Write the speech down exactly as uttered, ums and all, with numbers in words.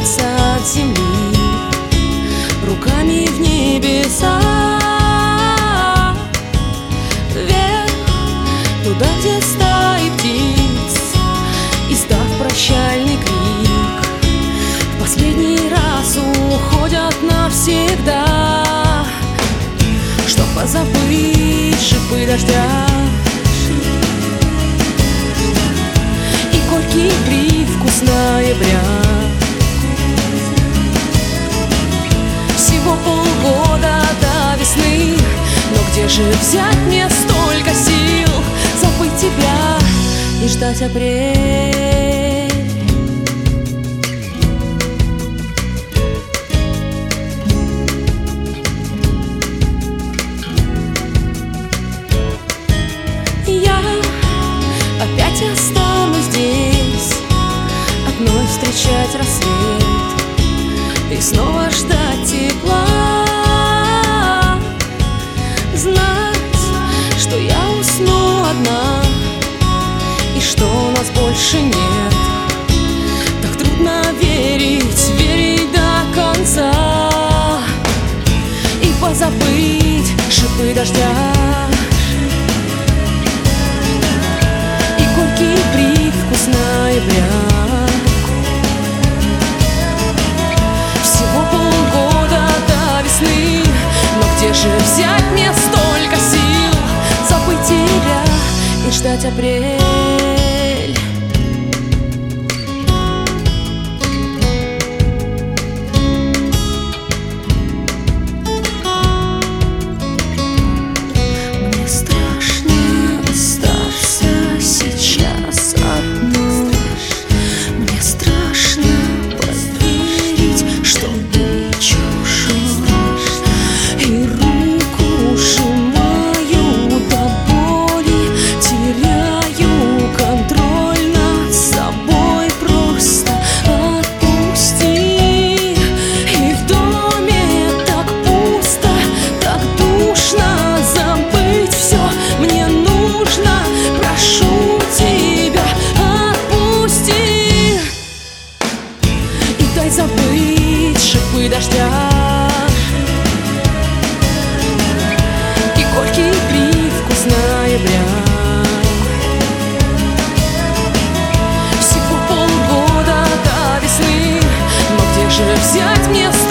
подняться от земли руками в небеса, вверх, туда, где стаи птиц, издав прощальный крик, в последний раз уходят навсегда, чтоб позабыть шипы дождя и горький привкус ноября. Всего полгода до весны, но где же взять мне столько сил забыть тебя и ждать апрель? Я опять останусь здесь, одной встречать рассвет и снова ждать тепла, знать, что я усну одна и что нас больше нет. Так трудно верить, верить до конца и позабыть шипы дождя и горький привкус ноября. Где же взять мне столько сил забыть тебя и ждать апрель? Мне страшно остаться сейчас одной. Мне страшно поверить, что ты чужой. И руку сжимаю до боли, теряю контроль над собой. Просто отпусти. И в доме так пусто, так душно, забыть все мне нужно. Прошу тебя, отпусти и дай забыть шипы дождя и горький привкус ноября. Всего полгода до весны, но где же взять мне